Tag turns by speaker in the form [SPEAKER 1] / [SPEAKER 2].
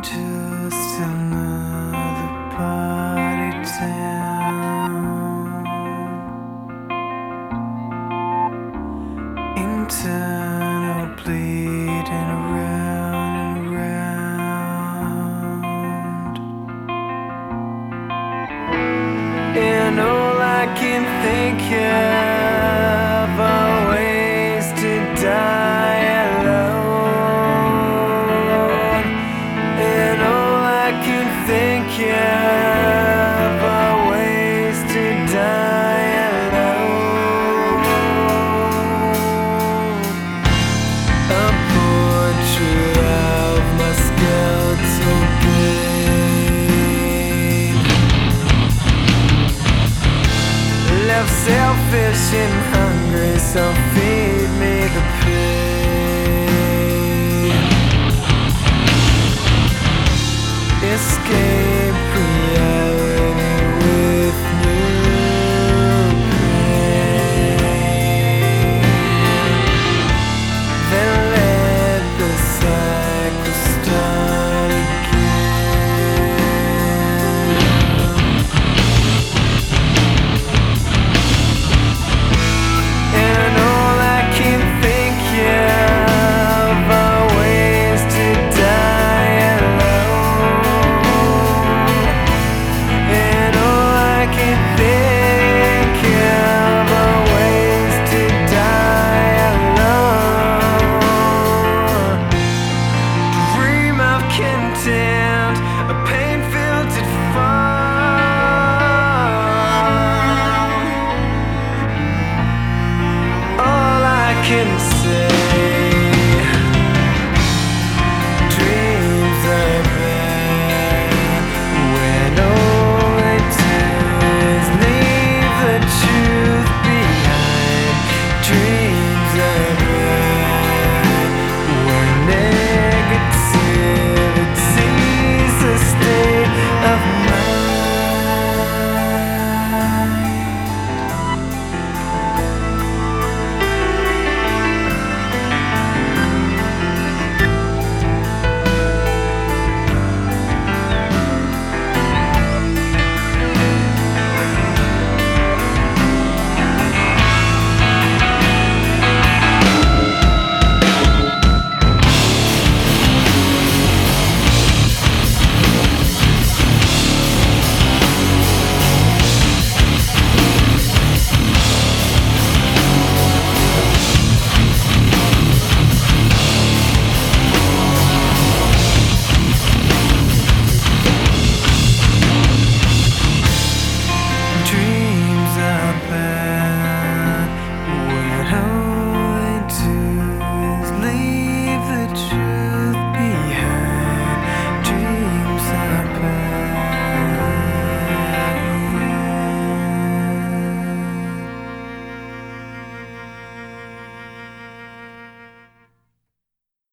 [SPEAKER 1] just another party town. Internal bleeding around and round. And all I can think of are ways to die alone. And all I can think of are ways to die alone. A portrait of my skeletal brain, left selfish and hungry, so